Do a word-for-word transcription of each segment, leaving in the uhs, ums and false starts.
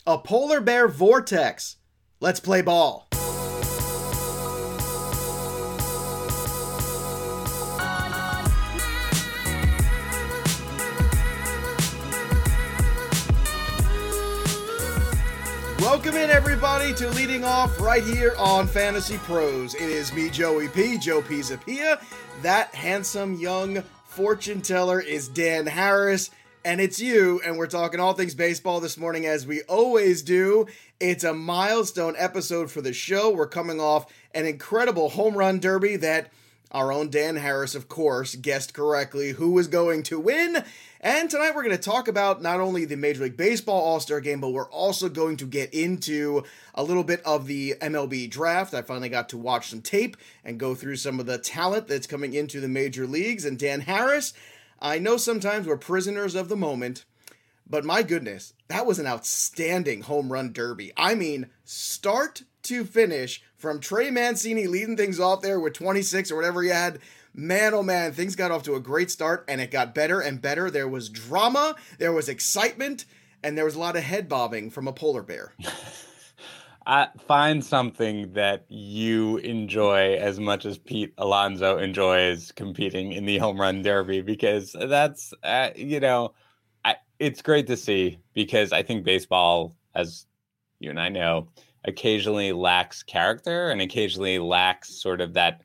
A polar bear vortex. Let's play ball. Welcome in, everybody, to Leading Off right here on Fantasy Pros. It is me, Joey P, Joe Pizzapia. That handsome young fortune teller is Dan Harris, and it's you, and we're talking all things baseball this morning as we always do. It's a milestone episode for the show. We're coming off an incredible home run derby that our own Dan Harris, of course, guessed correctly who was going to win. And tonight we're going to talk about not only the Major League Baseball All-Star Game, but we're also going to get into a little bit of the M L B draft. I finally got to watch some tape and go through some of the talent that's coming into the major leagues. And Dan Harris, I know sometimes we're prisoners of the moment, but my goodness, that was an outstanding home run derby. I mean, start to finish, from Trey Mancini leading things off there with twenty-six or whatever he had. Man, oh man, things got off to a great start, and it got better and better. There was drama, there was excitement, and there was a lot of head bobbing from a polar bear. I find something that you enjoy as much as Pete Alonso enjoys competing in the home run derby, because that's, uh, you know, I, it's great to see, because I think baseball, as you and I know, occasionally lacks character and occasionally lacks sort of that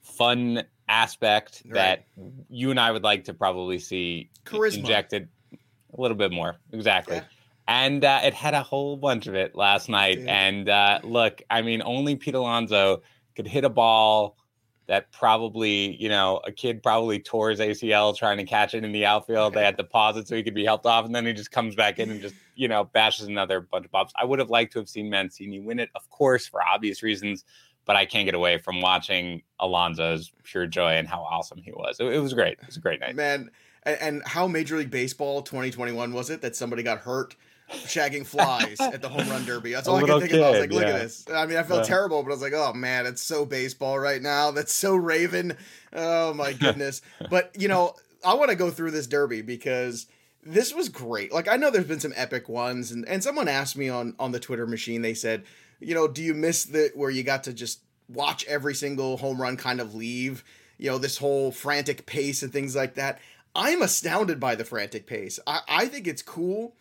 fun aspect right. that you and I would like to probably see Charisma. Injected a little bit more. Exactly. Yeah. And uh, it had a whole bunch of it last night. Dude. And uh, look, I mean, only Pete Alonso could hit a ball that probably, you know, a kid probably tore his A C L trying to catch it in the outfield. They had to pause it so he could be helped off. And then he just comes back in and just, you know, bashes another bunch of bobs. I would have liked to have seen Mancini win it, of course, for obvious reasons. But I can't get away from watching Alonso's pure joy and how awesome he was. It, it was great. It was a great night. Man, and, and how Major League Baseball twenty twenty-one was it that somebody got hurt shagging flies at the home run derby? That's all I could think kid, about. I was like, look yeah. at this. I mean, I felt yeah. terrible, but I was like, oh man, it's so baseball right now. That's so Raven. Oh my goodness. But, you know, I want to go through this derby because this was great. Like, I know there's been some epic ones, and, and someone asked me on, on the Twitter machine, they said, you know, do you miss the where you got to just watch every single home run kind of leave, you know, this whole frantic pace and things like that? I'm astounded by the frantic pace. I, I think it's cool.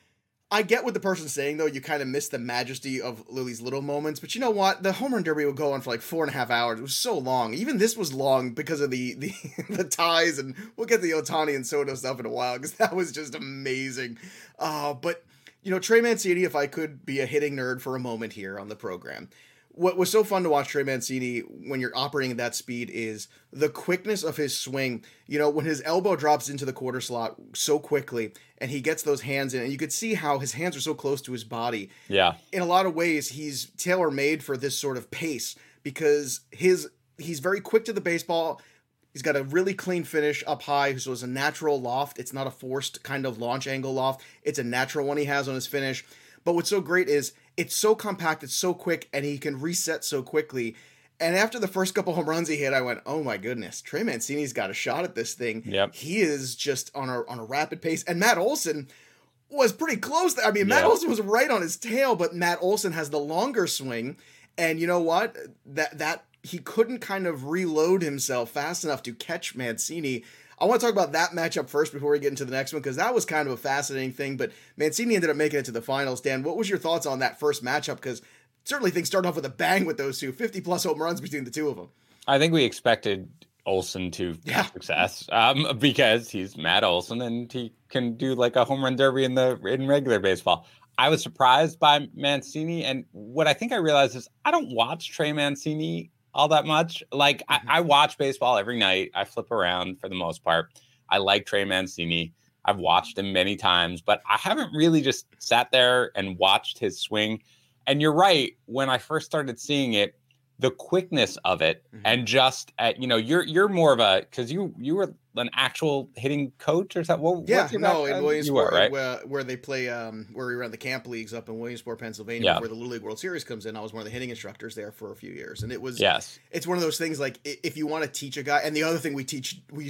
I get what the person's saying, though. You kind of miss the majesty of Lily's little moments. But you know what? The home run derby would go on for like four and a half hours. It was so long. Even this was long because of the the, the ties. And we'll get the Ohtani and Soto stuff in a while because that was just amazing. Uh, but, you know, Trey Mancini, if I could be a hitting nerd for a moment here on the program, what was so fun to watch Trey Mancini when you're operating at that speed is the quickness of his swing. You know, when his elbow drops into the quarter slot so quickly and he gets those hands in, and you could see how his hands are so close to his body. Yeah. In a lot of ways, he's tailor-made for this sort of pace because his he's very quick to the baseball. He's got a really clean finish up high, so it's a natural loft. It's not a forced kind of launch angle loft. It's a natural one he has on his finish. But what's so great is it's so compact, it's so quick, and he can reset so quickly. And after the first couple home runs he hit, I went, oh my goodness, Trey Mancini's got a shot at this thing. Yep. He is just on a on a rapid pace. And Matt Olson was pretty close. I mean, Matt yeah. Olson was right on his tail, but Matt Olson has the longer swing. And you know what? That that he couldn't kind of reload himself fast enough to catch Mancini. I want to talk about that matchup first before we get into the next one, because that was kind of a fascinating thing, but Mancini ended up making it to the finals. Dan, what was your thoughts on that first matchup? Because certainly things started off with a bang with those two, fifty-plus home runs between the two of them. I think we expected Olson to yeah. have success um, because he's Matt Olson, and he can do like a home run derby in the in regular baseball. I was surprised by Mancini, and what I think I realized is I don't watch Trey Mancini all that much. Like mm-hmm. I, I watch baseball every night. I flip around for the most part. I like Trey Mancini. I've watched him many times, but I haven't really just sat there and watched his swing. And you're right. When I first started seeing it, the quickness of it mm-hmm. and just at, you know, you're, you're more of a, cause you, you were an actual hitting coach or something. What, yeah, no, in Williamsport, were, right? where, where they play, um, where we ran the camp leagues up in Williamsport, Pennsylvania, yeah. where the Little League World Series comes in. I was one of the hitting instructors there for a few years. And it was, yes, it's one of those things like if you want to teach a guy, and the other thing we teach, we used to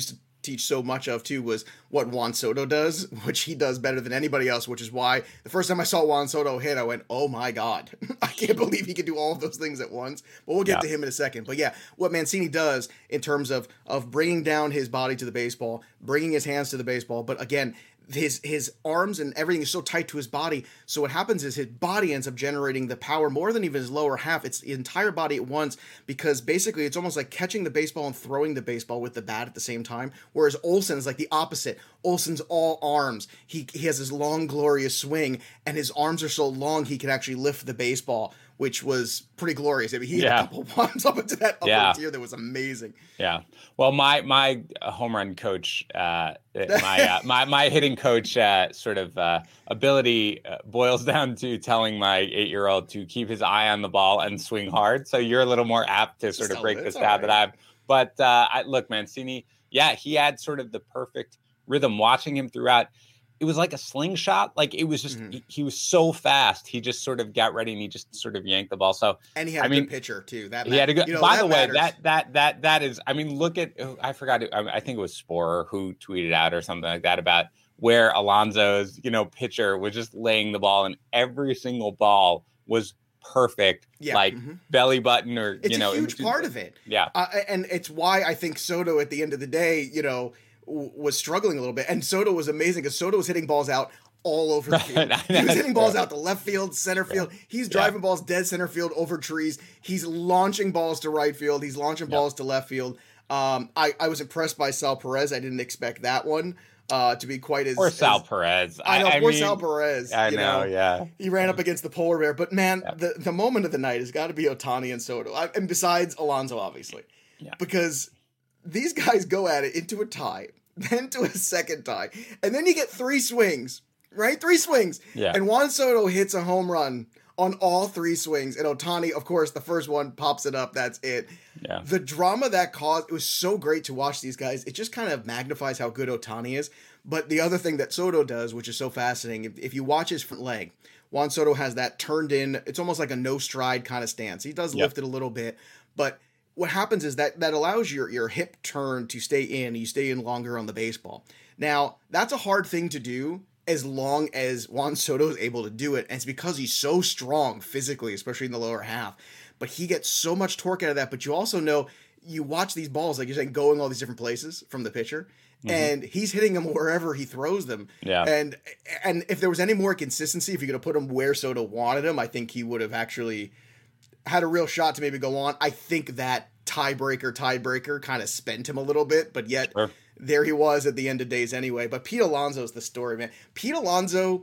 teach so much of too was what Juan Soto does, which he does better than anybody else, which is why the first time I saw Juan Soto hit, I went, oh my God, I can't believe he can do all of those things at once. But we'll get yeah. to him in a second. But yeah, what Mancini does in terms of, of bringing down his body to the baseball, bringing his hands to the baseball. But again, his his arms and everything is so tight to his body. So what happens is his body ends up generating the power more than even his lower half. It's the entire body at once, because basically it's almost like catching the baseball and throwing the baseball with the bat at the same time. Whereas Olson is like the opposite. Olson's all arms. He he has this long, glorious swing, and his arms are so long he can actually lift the baseball, which was pretty glorious. I mean, he yeah. had a couple of bombs up into that upper yeah. tier that was amazing. Yeah. Well, my my home run coach, uh, my uh, my my hitting coach, uh, sort of uh, ability uh, boils down to telling my eight-year-old to keep his eye on the ball and swing hard. So you're a little more apt to sort of break the stab that I've. But uh, I, look, Mancini, yeah, he had sort of the perfect rhythm. Watching him throughout, it was like a slingshot. Like it was just, mm-hmm. he, he was so fast. He just sort of got ready and he just sort of yanked the ball. So, and he had I a mean, good pitcher too. That he matters. had a good, you know, by the matters. way, that, that, that, that is, I mean, look at, I forgot, I think it was Sporer who tweeted out or something like that about where Alonso's, you know, pitcher was just laying the ball, and every single ball was perfect, yeah. like mm-hmm. belly button or, it's you know. It's a huge part of it. Yeah. Uh, and it's why I think Soto at the end of the day, you know, w- was struggling a little bit. And Soto was amazing because Soto was hitting balls out all over the field. He was hitting balls out to left field, center field. Yeah. He's driving yeah. balls dead center field over trees. He's launching balls to right field. He's launching yeah. balls to left field. Um, I, I was impressed by Sal Perez. I didn't expect that one. Uh, to be quite as or Sal as, Perez. I know, I, I poor mean, Sal Perez. I you know, know, yeah. He ran up against the polar bear, but man, yeah. the, the moment of the night has got to be Ohtani and Soto, I, and besides Alonso, obviously, yeah. because these guys go at it into a tie, then to a second tie, and then you get three swings, right? Three swings, yeah. and Juan Soto hits a home run on all three swings, and Ohtani, of course, the first one pops it up. That's it. Yeah. The drama that caused, it was so great to watch these guys. It just kind of magnifies how good Ohtani is. But the other thing that Soto does, which is so fascinating, if, if you watch his front leg, Juan Soto has that turned in, it's almost like a no stride kind of stance. He does yep. lift it a little bit, but what happens is that that allows your, your hip turn to stay in, and you stay in longer on the baseball. Now, that's a hard thing to do as long as Juan Soto is able to do it, and it's because he's so strong physically, especially in the lower half. But he gets so much torque out of that, but you also know, you watch these balls, like you're saying, going all these different places from the pitcher, mm-hmm. and he's hitting them wherever he throws them. Yeah. And and if there was any more consistency, if you could have put him where Soto wanted him, I think he would have actually had a real shot to maybe go on. I think that tiebreaker, tiebreaker kind of spent him a little bit, but yet sure. there he was at the end of days anyway. But Pete Alonso's the story, man. Pete Alonso,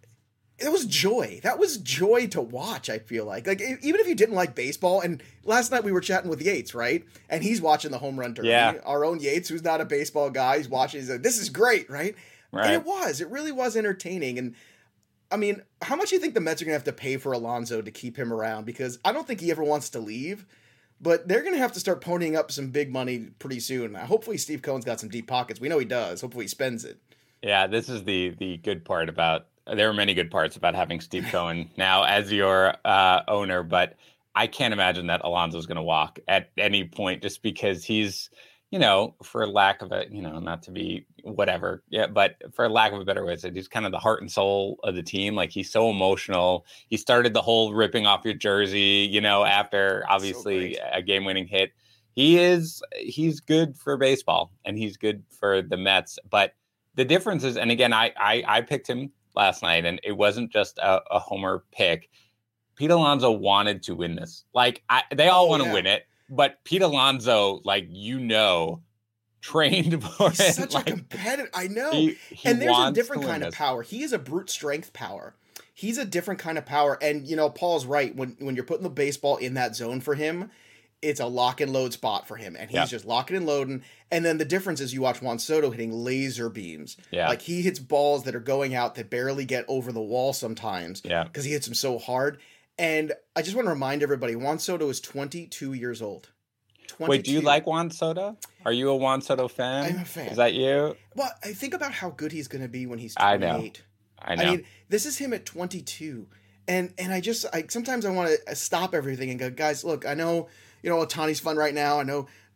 it was joy. That was joy to watch, I feel like. Like, even if you didn't like baseball, and last night we were chatting with Yates, right? And he's watching the home run derby. Yeah. Our own Yates, who's not a baseball guy, he's watching, he's like, this is great, right? Right. And it was. It really was entertaining. And, I mean, how much do you think the Mets are going to have to pay for Alonso to keep him around? Because I don't think he ever wants to leave, but they're going to have to start ponying up some big money pretty soon. Hopefully Steve Cohen's got some deep pockets. We know he does. Hopefully he spends it. Yeah, this is the the good part about, there are many good parts about having Steve Cohen now as your uh, owner, but I can't imagine that Alonso's going to walk at any point, just because he's, you know, for lack of a, you know, not to be whatever, yeah, but for lack of a better way to say, he's kind of the heart and soul of the team. Like, he's so emotional. He started the whole ripping off your jersey, you know, after obviously so a game-winning hit. He is, he's good for baseball, and he's good for the Mets. But the difference is, and again, I I, I picked him last night, and it wasn't just a, a homer pick. Pete Alonso wanted to win this. Like, I, they all oh, want to yeah. win it, but Pete Alonso, like, you know, trained for He's it. Such like, a competitor. I know. He, he and there's a different kind this. of power. He is a brute strength power. He's a different kind of power. And, you know, Paul's right. When when you're putting the baseball in that zone for him, it's a lock and load spot for him. And he's yeah. just locking and loading. And then the difference is you watch Juan Soto hitting laser beams. Yeah. Like, he hits balls that are going out that barely get over the wall sometimes. Yeah. Because he hits them so hard. And I just want to remind everybody, Juan Soto is twenty-two years old. twenty-two. Wait, do you like Juan Soto? Are you a Juan Soto fan? I'm a fan. Is that you? Well, I think about how good he's going to be when he's twenty-eight. I know. I know. I mean, this is him at twenty-two. And and I just, I sometimes I want to stop everything and go, guys, look, I know, you know, Ohtani's fun right now. I know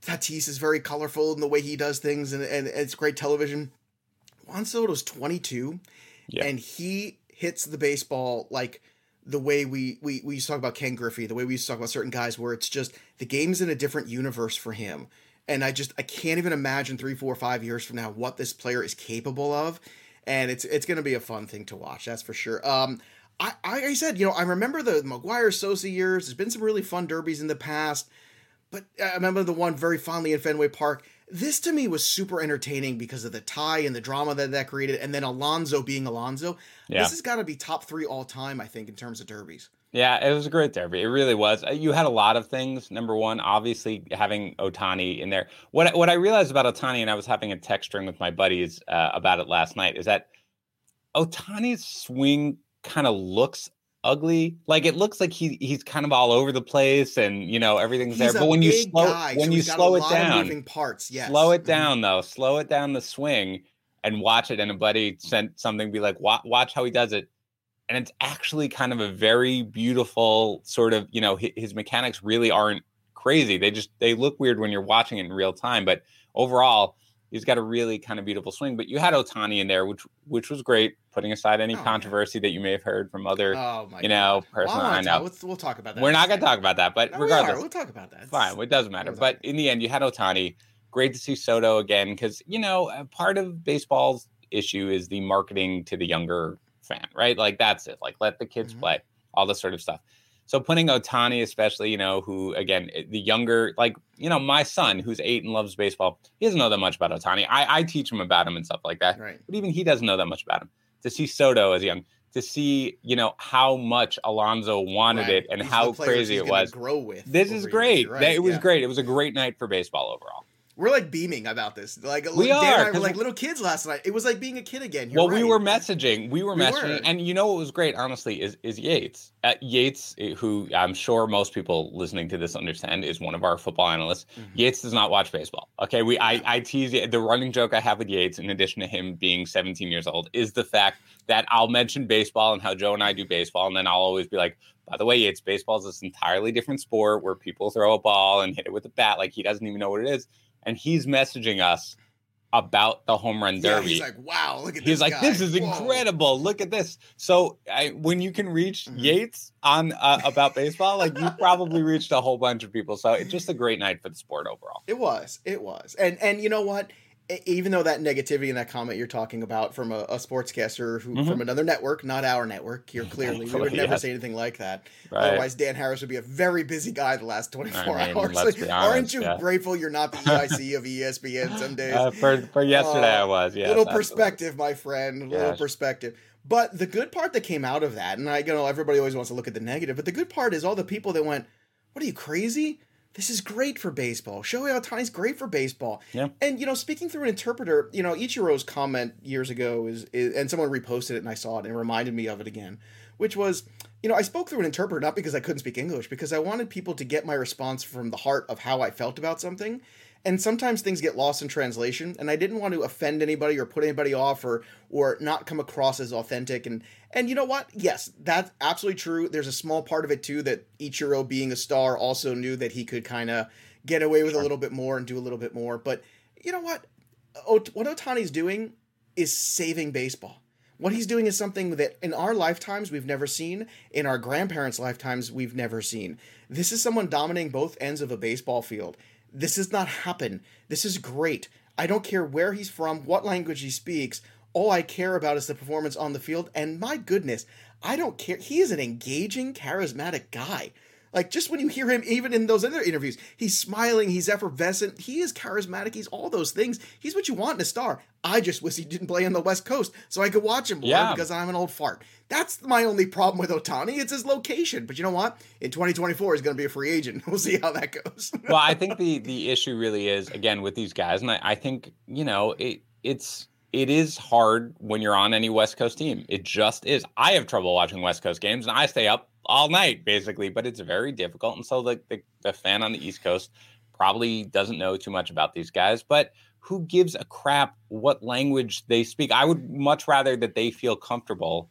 Tatis is very colorful in the way he does things, and, and it's great television. Juan Soto's twenty-two, yeah. and he hits the baseball like the way we, we, we used to talk about Ken Griffey, the way we used to talk about certain guys, where it's just the game's in a different universe for him. And I just, I can't even imagine three, four, five years from now what this player is capable of. And it's it's going to be a fun thing to watch, that's for sure. Um, I, I said, you know, I remember the McGwire Sosa years. There's been some really fun derbies in the past. But I remember the one very fondly in Fenway Park. This to me was super entertaining because of the tie and the drama that that created, and then Alonso being Alonso. Yeah. This has got to be top three all time, I think, in terms of derbies. Yeah, it was a great derby. It really was. You had a lot of things. Number one, obviously having Ohtani in there. What what I realized about Ohtani, and I was having a text string with my buddies uh, about it last night, is that Ohtani's swing kind of looks ugly. Like it looks like he he's kind of all over the place, and you know everything's he's there. But when you slow guy, when so you slow it down, moving parts, yes. slow it down though, slow it down the swing and watch it. And a buddy sent something, be like, watch, watch how he does it, and it's actually kind of a very beautiful sort of, you know, his, his mechanics really aren't crazy. They just they look weird when you're watching it in real time, but overall, he's got a really kind of beautiful swing. But you had Ohtani in there, which which was great, putting aside any oh, controversy man. that you may have heard from other, oh, you know, person. Well, I know. We'll, we'll talk about that. We're not going to talk about that, but no, regardless. We we'll talk about that. It's, fine, it doesn't matter. But in the end, you had Ohtani. Great to see Soto again because, you know, part of baseball's issue is the marketing to the younger fan, right? Like, that's it. Like, let the kids mm-hmm. play, all this sort of stuff. So putting Ohtani, especially, you know, who, again, the younger, like, you know, my son who's eight and loves baseball, he doesn't know that much about Ohtani. I, I teach him about him and stuff like that. Right. But even he doesn't know that much about him. To see Soto as young, to see, you know, how much Alonso wanted right. it and These how crazy it was. Grow with this is great. Years, right? It was yeah. great. It was a great night for baseball overall. We're like beaming about this. Like we Dan are, and I were like little kids last night. It was like being a kid again. You're well, right. we were messaging. We were we messaging, were. and you know what was great, honestly, is is Yates. Uh, Yates, who I'm sure most people listening to this understand, is one of our football analysts. Mm-hmm. Yates does not watch baseball. Okay, we I, I tease the running joke I have with Yates, in addition to him being seventeen years old, is the fact that I'll mention baseball and how Joe and I do baseball, and then I'll always be like, by the way, Yates, baseball is this entirely different sport where people throw a ball and hit it with a bat. Like he doesn't even know what it is. And he's messaging us about the home run derby. Yeah, he's like, wow, look at he's this like, guy. this is Whoa. incredible. Look at this. So I, when you can reach mm-hmm. Yates on uh, about baseball, like you probably reached a whole bunch of people. So it's just a great night for the sport overall. It was. It was. And and you know what? Even though that negativity and that comment you're talking about from a, a sportscaster who mm-hmm. from another network, not our network here, clearly, we would never yes. say anything like that. Right. Otherwise, Dan Harris would be a very busy guy the last twenty-four I mean, hours. Like, honest, aren't you yeah. grateful you're not the E I C of E S P N some days? Uh, for, for yesterday, uh, I was, yeah. Little perspective, absolutely. my friend, a little yes. perspective. But the good part that came out of that, and I you know everybody always wants to look at the negative, but the good part is all the people that went, what are you, crazy? This is great for baseball. Shohei Ohtani's great for baseball. Yeah. And, you know, speaking through an interpreter, you know, Ichiro's comment years ago is, is, and someone reposted it and I saw it and it reminded me of it again, which was, you know, I spoke through an interpreter not because I couldn't speak English, because I wanted people to get my response from the heart of how I felt about something. And sometimes things get lost in translation, and I didn't want to offend anybody or put anybody off or or not come across as authentic. And and you know what? Yes, that's absolutely true. There's a small part of it, too, that Ichiro, being a star, also knew that he could kind of get away with sure. a little bit more and do a little bit more. But you know what? What Ohtani's doing is saving baseball. What he's doing is something that in our lifetimes we've never seen, in our grandparents' lifetimes we've never seen. This is someone dominating both ends of a baseball field. This does not happen. This is great. I don't care where he's from, what language he speaks. All I care about is the performance on the field. And my goodness, I don't care. He is an engaging, charismatic guy. Like, just when you hear him, even in those other interviews, he's smiling, he's effervescent, he is charismatic, he's all those things. He's what you want in a star. I just wish he didn't play on the West Coast so I could watch him more yeah. because I'm an old fart. That's my only problem with Ohtani. It's his location. But you know what? In twenty twenty-four, he's going to be a free agent. We'll see how that goes. Well, I think the the issue really is, again, with these guys, and I, I think, you know, it it's it is hard when you're on any West Coast team. It just is. I have trouble watching West Coast games, and I stay up all night, basically, but it's very difficult. And so the, the, the fan on the East Coast probably doesn't know too much about these guys, but who gives a crap what language they speak? I would much rather that they feel comfortable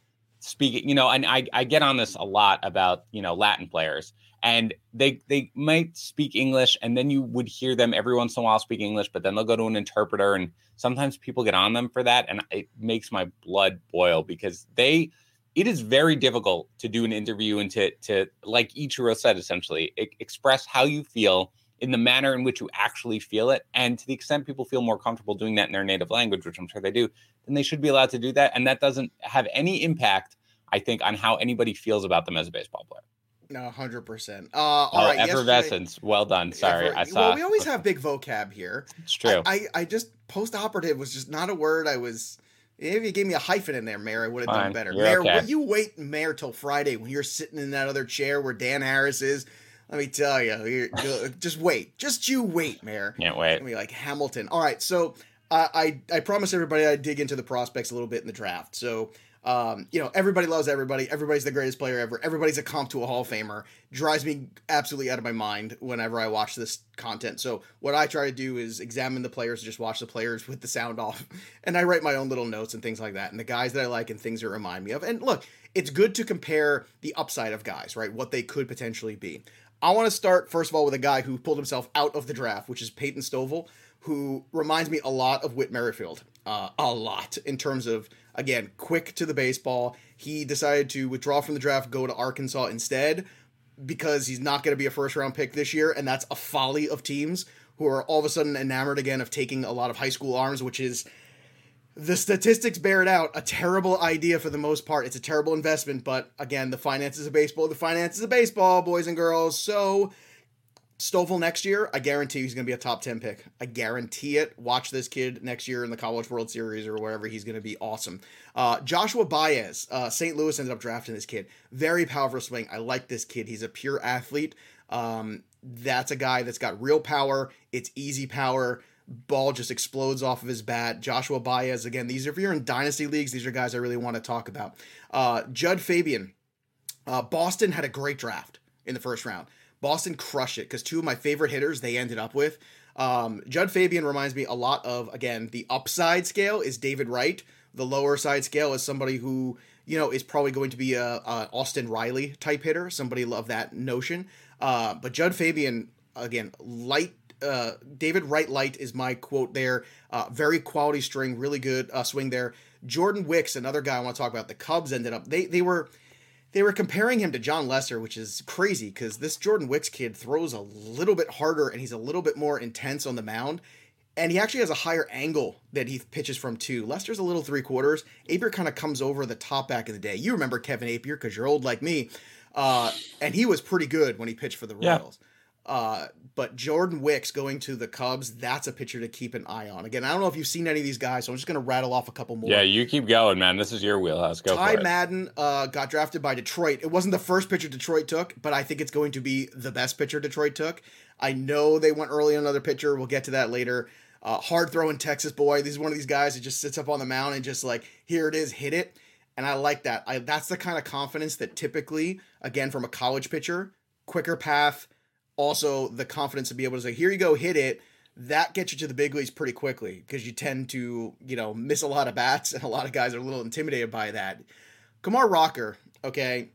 speaking, you know, and I, I get on this a lot about, you know, Latin players, and they they might speak English, and then you would hear them every once in a while speak English, but then they'll go to an interpreter, and sometimes people get on them for that, and it makes my blood boil, because they it is very difficult to do an interview and to, to like Ichiro said, essentially e- express how you feel in the manner in which you actually feel it. And to the extent people feel more comfortable doing that in their native language, which I'm sure they do, then they should be allowed to do that. And that doesn't have any impact, I think, on how anybody feels about them as a baseball player. No, one hundred percent. Uh, all oh, right, effervescence. Well done. Sorry, Effer- I saw. Well, we always have big vocab here. It's true. I, I, I just, post-operative was just not a word I was... If you gave me a hyphen in there, Mayor, I would have done better. You're Mayor, okay. will you wait, Mayor, till Friday when you're sitting in that other chair where Dan Harris is? Let me tell you, you're, you're, just wait. Just you wait, Mayor. Can't wait. I mean, like Hamilton. All right, so uh, I I promised everybody I'd dig into the prospects a little bit in the draft. So, um, you know, everybody loves everybody. Everybody's the greatest player ever. Everybody's a comp to a Hall of Famer. Drives me absolutely out of my mind whenever I watch this content. So what I try to do is examine the players, just watch the players with the sound off. And I write my own little notes and things like that. And the guys that I like and things that remind me of. And look, it's good to compare the upside of guys, right? What they could potentially be. I want to start, first of all, with a guy who pulled himself out of the draft, which is Peyton Stovall, who reminds me a lot of Whit Merrifield. Uh, a lot in terms of, again, quick to the baseball. He decided to withdraw from the draft, go to Arkansas instead, because he's not going to be a first-round pick this year, and that's a folly of teams who are all of a sudden enamored again of taking a lot of high school arms, which is, the statistics bear it out, a terrible idea for the most part. It's a terrible investment, but again, the finances of baseball, the finances of baseball, boys and girls. So, Stovall next year, I guarantee he's going to be a top ten pick. I guarantee it. Watch this kid next year in the College World Series or wherever. He's going to be awesome. Uh, Joshua Baez, uh, Saint Louis ended up drafting this kid. Very powerful swing. I like this kid. He's a pure athlete. Um, that's a guy that's got real power. It's easy power. Ball just explodes off of his bat. Joshua Baez, again, these are, if you're in dynasty leagues, these are guys I really want to talk about. Uh, Judd Fabian. Uh, Boston had a great draft in the first round. Boston crushed it because two of my favorite hitters they ended up with. Um, Judd Fabian reminds me a lot of, again, the upside scale is David Wright. The lower side scale is somebody who, you know, is probably going to be a, a Austin Riley type hitter. Somebody love that notion. Uh, but Judd Fabian, again, light, uh, David Wright light is my quote there. Uh, very quality string, really good uh, swing there. Jordan Wicks, another guy I want to talk about. The Cubs ended up, they they were... They were comparing him to John Lesser, which is crazy because this Jordan Wicks kid throws a little bit harder and he's a little bit more intense on the mound. And he actually has a higher angle that he pitches from too. Lester's a little three quarters. Apier kind of comes over the top back in the day. You remember Kevin Apier because you're old like me. Uh, and he was pretty good when he pitched for the Royals. Yeah. Uh, but Jordan Wicks going to the Cubs, that's a pitcher to keep an eye on. Again, I don't know if you've seen any of these guys, so I'm just going to rattle off a couple more. Yeah, you keep going, man. This is your wheelhouse. Go Ty for it. Madden uh, got drafted by Detroit. It wasn't the first pitcher Detroit took, but I think it's going to be the best pitcher Detroit took. I know they went early on another pitcher. We'll get to that later. Uh, hard throwing Texas boy. This is one of these guys that just sits up on the mound and just like, here it is, hit it. And I like that. I That's the kind of confidence that typically, again, from a college pitcher, quicker path, also the confidence to be able to say, here you go, hit it. That gets you to the big leagues pretty quickly because you tend to, you know, miss a lot of bats, and a lot of guys are a little intimidated by that. Kumar Rocker, okay,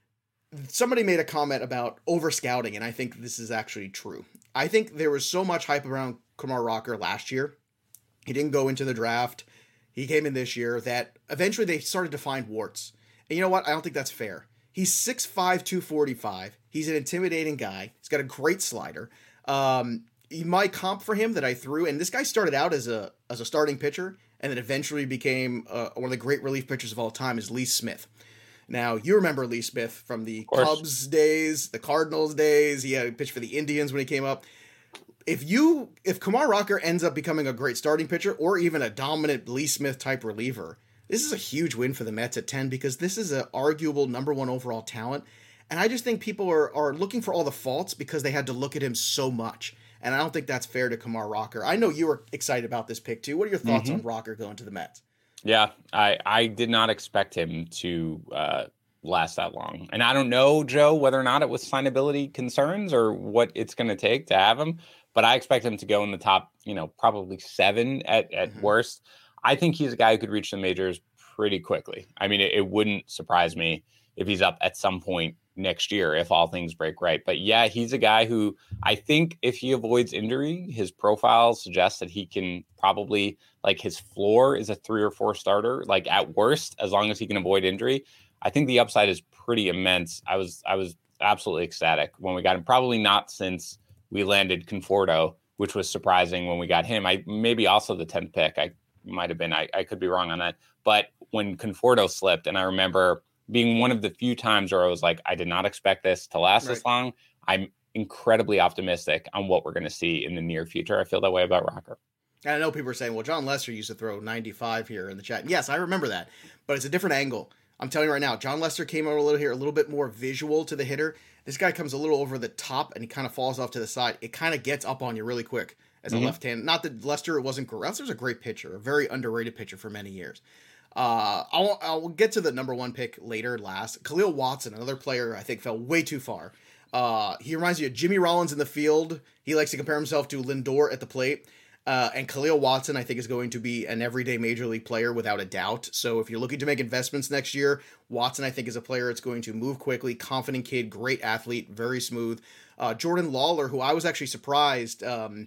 somebody made a comment about over scouting, and I think this is actually true. I think there was so much hype around Kumar Rocker last year. He didn't go into the draft. He came in this year that eventually they started to find warts. And you know what? I don't think that's fair. He's six five, two forty-five. He's an intimidating guy. He's got a great slider. Um, my comp for him that I threw, and this guy started out as a as a starting pitcher and then eventually became uh, one of the great relief pitchers of all time, is Lee Smith. Now, you remember Lee Smith from the Cubs days, the Cardinals days. He had pitched for the Indians when he came up. If you, if Kumar Rocker ends up becoming a great starting pitcher or even a dominant Lee Smith type reliever, this is a huge win for the Mets at ten because this is an arguable number one overall talent. And I just think people are, are looking for all the faults because they had to look at him so much. And I don't think that's fair to Kumar Rocker. I know you were excited about this pick too. What are your thoughts mm-hmm. on Rocker going to the Mets? Yeah, I, I did not expect him to uh, last that long. And I don't know, Joe, whether or not it was signability concerns or what it's going to take to have him. But I expect him to go in the top, you know, probably seven at, at mm-hmm. worst. I think he's a guy who could reach the majors pretty quickly. I mean, it, it wouldn't surprise me if he's up at some point next year if all things break right. But yeah, he's a guy who I think if he avoids injury, his profile suggests that he can probably, like, his floor is a three or four starter, like at worst, as long as he can avoid injury. I think the upside is pretty immense. I was I was absolutely ecstatic when we got him. Probably not since we landed Conforto, which was surprising when we got him. I maybe also the tenth pick. I might have been. I, I could be wrong on that. But when Conforto slipped, and I remember being one of the few times where I was like, I did not expect this to last right. this long. I'm incredibly optimistic on what we're going to see in the near future. I feel that way about Rocker. And I know people are saying, well, John Lester used to throw ninety-five here in the chat. Yes, I remember that, but it's a different angle. I'm telling you right now, John Lester came over a little here, a little bit more visual to the hitter. This guy comes a little over the top and he kind of falls off to the side. It kind of gets up on you really quick as mm-hmm. a left hand. Not that Lester wasn't great. Lester's a great pitcher, a very underrated pitcher for many years. Uh, I'll, I'll get to the number one pick later, last. Khalil Watson, another player I think fell way too far. Uh, he reminds me of Jimmy Rollins in the field. He likes to compare himself to Lindor at the plate. Uh, and Khalil Watson, I think, is going to be an everyday major league player without a doubt. So if you're looking to make investments next year, Watson, I think, is a player that's going to move quickly, confident kid, great athlete, very smooth. Uh, Jordan Lawler, who I was actually surprised um,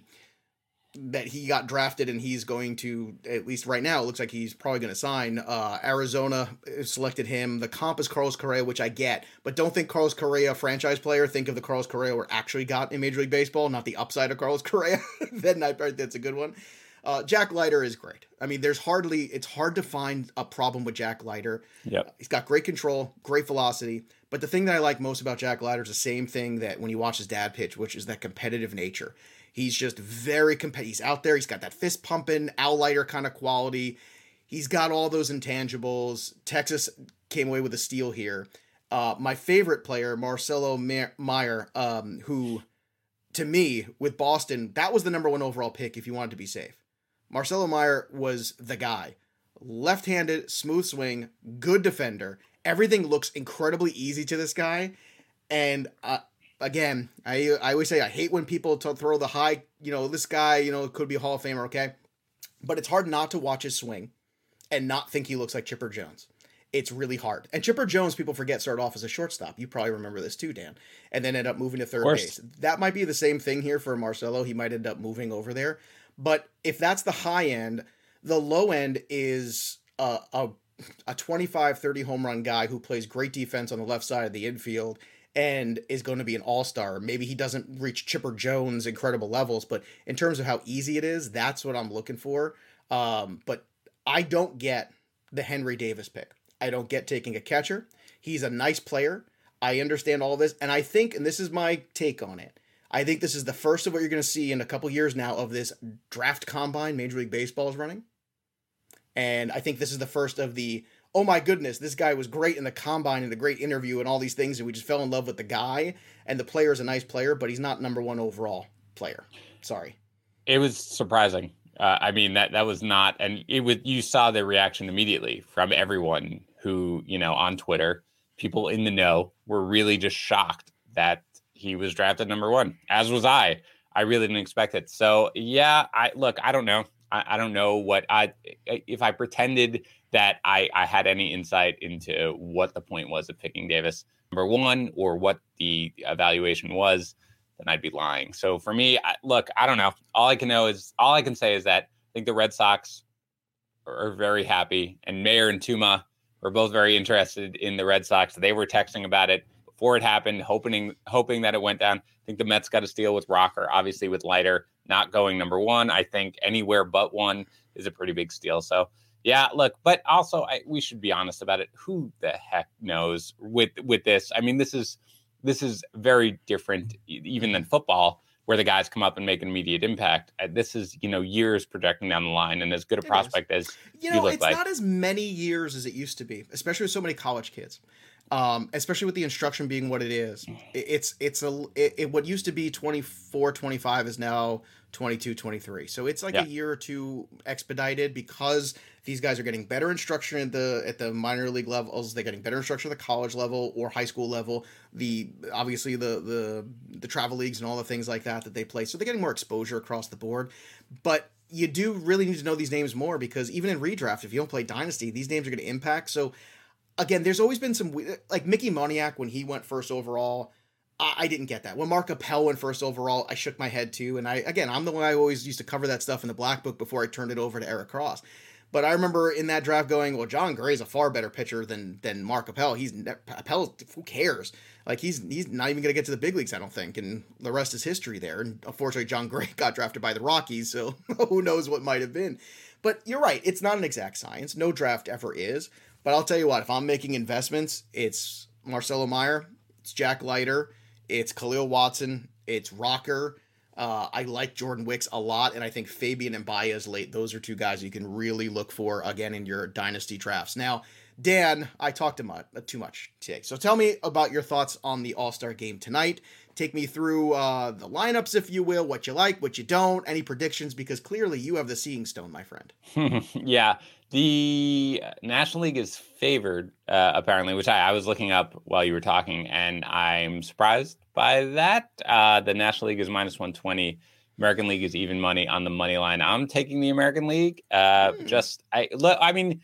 that he got drafted and he's going to, at least right now, it looks like he's probably going to sign. Uh, Arizona selected him. The comp is Carlos Correa, which I get, but don't think Carlos Correa franchise player. Think of the Carlos Correa we're actually got in Major League Baseball, not the upside of Carlos Correa. Then I think that's a good one. Uh, Jack Leiter is great. I mean, there's hardly, it's hard to find a problem with Jack Leiter. Yep. Uh, he's got great control, great velocity. But the thing that I like most about Jack Leiter is the same thing that when you watch his dad pitch, which is that competitive nature. He's just very competitive. He's out there. He's got that fist pumping, Al Leiter kind of quality. He's got all those intangibles. Texas came away with a steal here. Uh, my favorite player, Marcelo Meyer, um, who, to me, with Boston, that was the number one overall pick if you wanted to be safe. Marcelo Meyer was the guy. Left-handed, smooth swing, good defender. Everything looks incredibly easy to this guy. And uh, again, I I always say I hate when people t- throw the high, you know, this guy, you know, could be a Hall of Famer, okay? But it's hard not to watch his swing and not think he looks like Chipper Jones. It's really hard. And Chipper Jones, people forget, started off as a shortstop. You probably remember this too, Dan. And then ended up moving to third base. That might be the same thing here for Marcelo. He might end up moving over there. But if that's the high end, the low end is a, a, a twenty-five, thirty home run guy who plays great defense on the left side of the infield and is going to be an all-star. Maybe he doesn't reach Chipper Jones' incredible levels, but in terms of how easy it is, that's what I'm looking for. Um, but I don't get the Henry Davis pick. I don't get taking a catcher. He's a nice player. I understand all this, and I think, and this is my take on it, I think this is the first of what you're going to see in a couple years now of this draft combine Major League Baseball is running. And I think this is the first of the, oh my goodness, this guy was great in the combine and the great interview and all these things, and we just fell in love with the guy. And the player is a nice player, but he's not number one overall player. Sorry. It was surprising. Uh, I mean, that that was not, and it was, you saw the reaction immediately from everyone who, you know, on Twitter, people in the know were really just shocked that he was drafted number one, as was I. I really didn't expect it. So yeah, I look, I don't know. I, I don't know what I, if I pretended that I, I had any insight into what the point was of picking Davis number one or what the evaluation was, then I'd be lying. So for me, I, look, I don't know. All I can know is, all I can say is that I think the Red Sox are very happy, and Mayer and Tuma were both very interested in the Red Sox. They were texting about it before it happened, hoping hoping that it went down. I think the Mets got a steal with Rocker, obviously with Leiter not going number one. I think anywhere but one is a pretty big steal. So yeah, look, but also I, we should be honest about it. Who the heck knows with with this? I mean, this is this is very different even than football, where the guys come up and make an immediate impact. Uh, this is, you know, years projecting down the line, and as good a it prospect is. as you know, you look it's like. Not as many years as it used to be, especially with so many college kids. Um, especially with the instruction being what it is. It, it's, it's a, it, it, what used to be twenty-four, twenty-five is now twenty-two, twenty-three. So it's like yeah. a year or two expedited because these guys are getting better instruction at the, at the minor league levels. They're getting better instruction at the college level or high school level. The, obviously the, the, the travel leagues and all the things like that, that they play. So they're getting more exposure across the board, but you do really need to know these names more because even in redraft, if you don't play Dynasty, these names are going to impact. So again, there's always been some, like Mickey Moniak when he went first overall, I, I didn't get that. When Mark Appel went first overall, I shook my head too. And I, again, I'm the one I always used to cover that stuff in the Black Book before I turned it over to Eric Cross. But I remember in that draft going, well, John Gray's a far better pitcher than than Mark Appel. He's Appel, who cares? Like he's he's not even going to get to the big leagues, I don't think. And the rest is history there. And unfortunately, John Gray got drafted by the Rockies, so who knows what might have been. But you're right, it's not an exact science. No draft ever is. But I'll tell you what, if I'm making investments, it's Marcelo Meyer, it's Jack Leiter, it's Khalil Watson, it's Rocker. Uh, I like Jordan Wicks a lot, and I think Fabian and Baez late. Those are two guys you can really look for, again, in your dynasty drafts. Now, Dan, I talked too much, too much today. So tell me about your thoughts on the All-Star game tonight. Take me through uh, the lineups, if you will, what you like, what you don't, any predictions, because clearly you have the seeing stone, my friend. Yeah, the National League is favored, uh, apparently, which I, I was looking up while you were talking, and I'm surprised by that. Uh, the National League is minus one twenty. American League is even money on the money line. I'm taking the American League. Uh, mm. Just, I, look, I mean,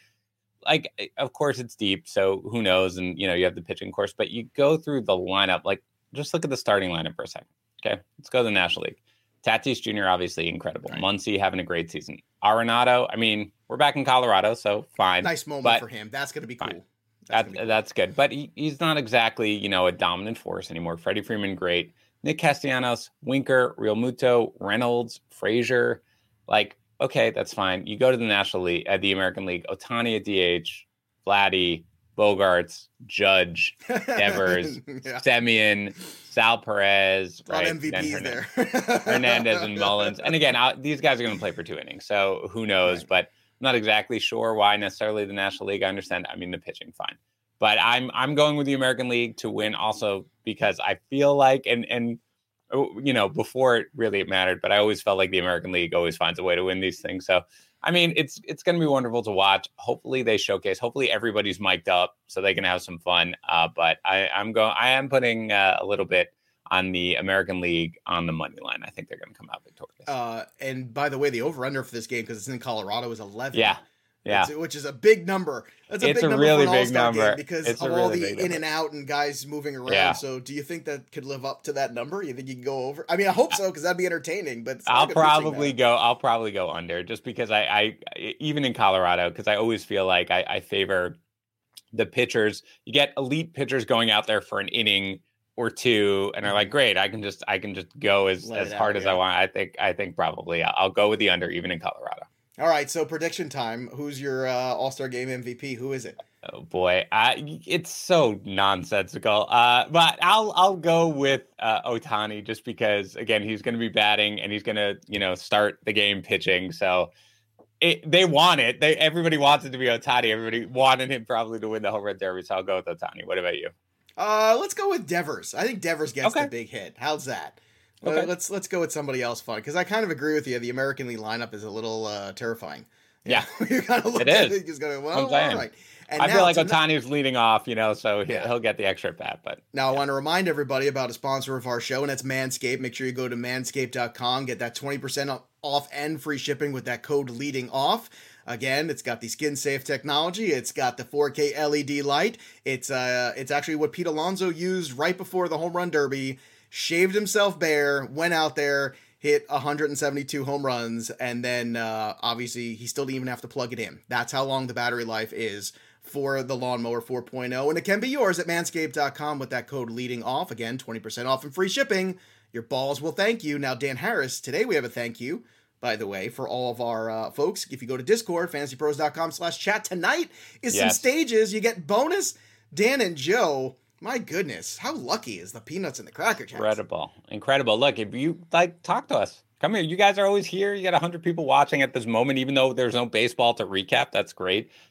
like, of course it's deep, so who knows? And, you know, you have the pitching course, but you go through the lineup, like, just look at the starting lineup for a second. Okay, let's go to the National League. Tatis Junior, obviously incredible. Right. Muncy having a great season. Arenado, I mean, we're back in Colorado, so fine. Nice moment for him. That's going to be cool. Fine. That's, that, cool. That's good. But he, he's not exactly, you know, a dominant force anymore. Freddie Freeman, great. Nick Castellanos, Winker, Real Muto, Reynolds, Frazier. Like, okay, that's fine. You go to the National League, uh, the American League, Ohtani at D H, Vladdy, Bogarts, Judge, Devers, yeah. Semien, Sal Perez, right? M V Ps Hern- there. Hernandez and Mullins. And again, I, these guys are going to play for two innings, so who knows? Right. But I'm not exactly sure why necessarily the National League. I understand. I mean, the pitching, fine. But I'm I'm going with the American League to win also because I feel like, and and you know, before it really mattered, but I always felt like the American League always finds a way to win these things. So, I mean, it's it's going to be wonderful to watch. Hopefully they showcase. Hopefully everybody's mic'd up so they can have some fun. Uh, but I, I'm going. I am putting uh, a little bit on the American League on the money line. I think they're going to come out victorious. Uh, and by the way, the over/under for this game, because it's in Colorado, is eleven. Yeah. Yeah, which is a big number. That's a it's big a number really for an big All-Star number game because it's of really all the in number. and out and guys moving around. Yeah. So, do you think that could live up to that number? You think you can go over? I mean, I hope so because that'd be entertaining. But I'll probably go. I'll probably go under just because I, I even in Colorado because I always feel like I, I favor the pitchers. You get elite pitchers going out there for an inning or two, and are like, great. I can just I can just go as, as hard out, as yeah. I want. I think I think probably I'll go with the under even in Colorado. All right, so prediction time. Who's your uh, All-Star Game M V P? Who is it? Oh boy, uh, it's so nonsensical. Uh, but I'll I'll go with uh, Ohtani just because again he's going to be batting and he's going to you know start the game pitching. So it, they want it. They everybody wants it to be Ohtani. Everybody wanted him probably to win the home run derby. So I'll go with Ohtani. What about you? Uh, let's go with Devers. I think Devers gets okay. the big hit. How's that? Okay. Uh, let's let's go with somebody else fun because I kind of agree with you. The American League lineup is a little uh, terrifying. You yeah, you kind of look it at is. it, he's going, well, all right. And I now, feel like so Ohtani is leading off, you know, so he'll, yeah. he'll get the extra bat. But now yeah. I want to remind everybody about a sponsor of our show, and that's Manscaped. Make sure you go to manscaped dot com, get that twenty percent off and free shipping with that code leading off. Again, it's got the skin safe technology. It's got the four K L E D light. It's uh, it's actually what Pete Alonso used right before the home run derby. Shaved himself bare, went out there, hit one hundred seventy-two home runs, and then uh, obviously he still didn't even have to plug it in. That's how long the battery life is for the Lawnmower four point oh, and it can be yours at manscaped dot com with that code leading off. Again, twenty percent off and free shipping. Your balls will thank you. Now, Dan Harris, today we have a thank you, by the way, for all of our uh, folks. If you go to Discord, fantasy pros dot com slash chat, tonight is yes. some stages. You get bonus Dan and Joe. My goodness, how lucky is the Peanuts and the Cracker Jacks? Incredible. Incredible. Look, if you like, talk to us. Come here. You guys are always here. You got one hundred people watching at this moment, even though there's no baseball to recap. That's great.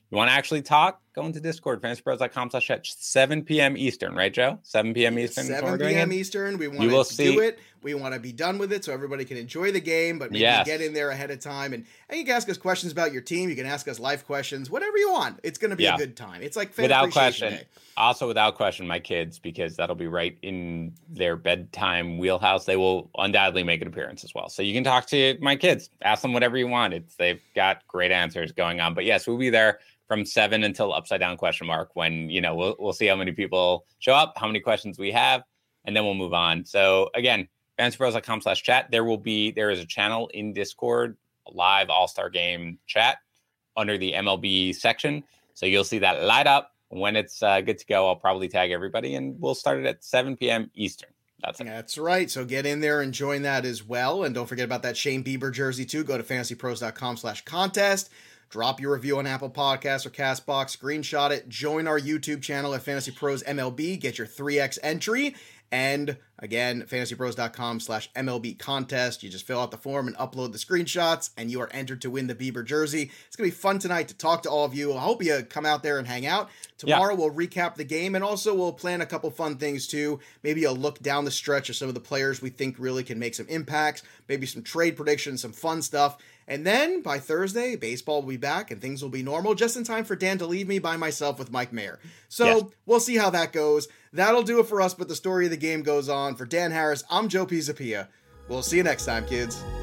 You want to actually talk? Go into Discord, fantasy pros dot com slash chat, seven p.m. Eastern, right, Joe? seven p.m. Eastern. seven p.m. Eastern. We want to see. do it. We want to be done with it so everybody can enjoy the game, but maybe yes. get in there ahead of time. And, and you can ask us questions about your team. You can ask us life questions, whatever you want. It's going to be yeah. a good time. It's like Fan without question. Day. Also, without question, my kids, because that'll be right in their bedtime wheelhouse. They will undoubtedly make an appearance as well. So you can talk to my kids. Ask them whatever you want. It's, they've got great answers going on. But yes, we'll be there from seven until upside down question mark when, you know, we'll we'll see how many people show up, how many questions we have, and then we'll move on. So again, fantasy pros dot com slash chat. There will be, there is a channel in Discord, a live all-star game chat under the M L B section. So you'll see that light up when it's uh, good to go. I'll probably tag everybody and we'll start it at seven p.m. Eastern. That's it. That's right. So get in there and join that as well. And don't forget about that Shane Bieber jersey too. Go to fantasy pros dot com slash contest. Drop your review on Apple Podcasts or CastBox, screenshot it, join our YouTube channel at Fantasy Pros M L B, get your three X entry, and again, fantasy pros dot com slash M L B contest. You just fill out the form and upload the screenshots, and you are entered to win the Bieber jersey. It's going to be fun tonight to talk to all of you. I hope you come out there and hang out. Tomorrow yeah. we'll recap the game, and also we'll plan a couple fun things too. Maybe a look down the stretch of some of the players we think really can make some impacts, maybe some trade predictions, some fun stuff. And then by Thursday, baseball will be back and things will be normal just in time for Dan to leave me by myself with Mike Mayer. So yes. we'll see how that goes. That'll do it for us, but the story of the game goes on. For Dan Harris, I'm Joe Pisapia. We'll see you next time, kids.